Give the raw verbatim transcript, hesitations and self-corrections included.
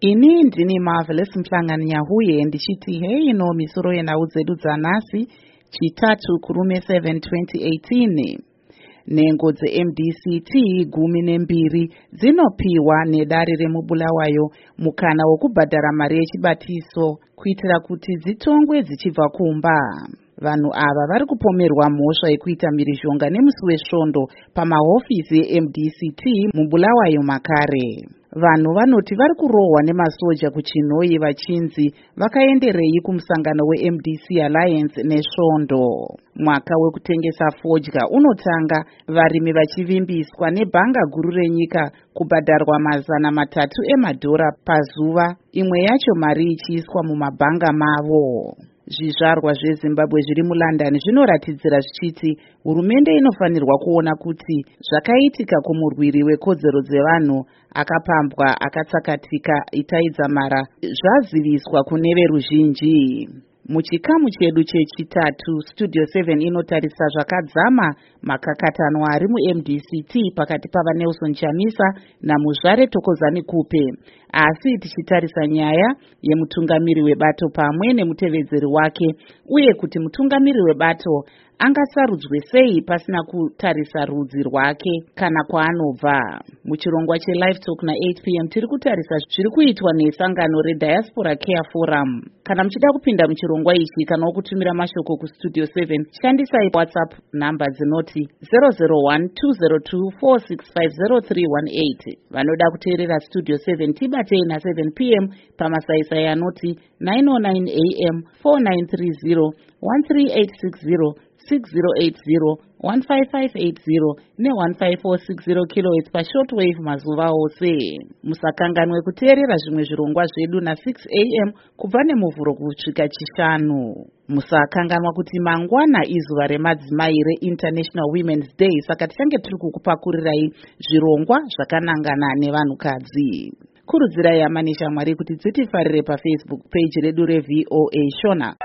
Ini ndini Marvelous Mhlangani Nyahuye ndichiti hei ino misoro yenhau dzedu dzanhasi chitatu kurume seven twenty eighteen. Nengo dze-M D C T gumi nembiri dzinopiwa nedare remubulawayo mukana wokubhadhara mari yechibatiso kuitira kuti dzitongwe dzichibva kumba. Vanhu ava vari kupomerwa mhosva yekuita mhirizhonga nemusi wesvondo pamahofisi e-M D C T mubulawayo makare. Vanhu vanoti vari kurohwa nemasoja kuchinhoyi vachinzi vakaenderei kumusangano we-M D C Alliance nesvondo. Mwaka wekutengesa fodya unotanga, varimi vachivimbiswa nebhanga guru renyika kubhadharwa mazana matatu emadhora pazuva, imwe yacho mari ichiiswa mumabhanga mavo. Zvizvarwa zveZimbabwe zviri muLondon zvinoratidzira zvichiti hurumende inofanirwa kuona kuti zvakaitika kumurwiri wekodzero dzevanhu akapambwa akatsakatika Itai Dzamara zvaziviswa kune veruzhinji. Muchikamu chedu chechitatu, Studio seven inotarisa zvakadzama makakatanwa ari mu-M D C T pakati pava Nelson Chamisa naMuzvare Thokozani Kupe, asi tichitarisa nyaya yemutungamiri webato pamwe nemutevedzeri wake, uye kuti mutungamiri webato angasarudzwe sei pasina kutarisa rudzi rwake kana kwaanobva. Muchirongwa cheLive Talk na-eight p m tiri kutarisa zviri kuitwa nesangano reDiaspora Care Forum. Kana muchida kupinda muchirongwa ichi kana kutumira mashoko kuStudio seven, shandisai WhatsApp namba dzinoti zero zero one two zero two four six five zero three one eight. Vanoda kuteerera Studio seven tibatei na seven p m pamasaisai anoti nine oh nine a m four nine three zero one three eight six zero six zero eight zero one five five eight zero ne one five four six zero kilohertz pashortwave mazuva ose. Musakanganwe kuteerera zvimwe zvirongwa zvedu na six a m kubva nemuvhuro kusvika chishanu. Musakanganwa kuti mangwana izuva remadzimai reInternational Women's Day, saka tichange tiri kukupakurirai zvirongwa zvakanangana nevanhukadzi. Kurudzirai hama neshamwari kuti dzitifarire paFacebook page redu reV O A Shona.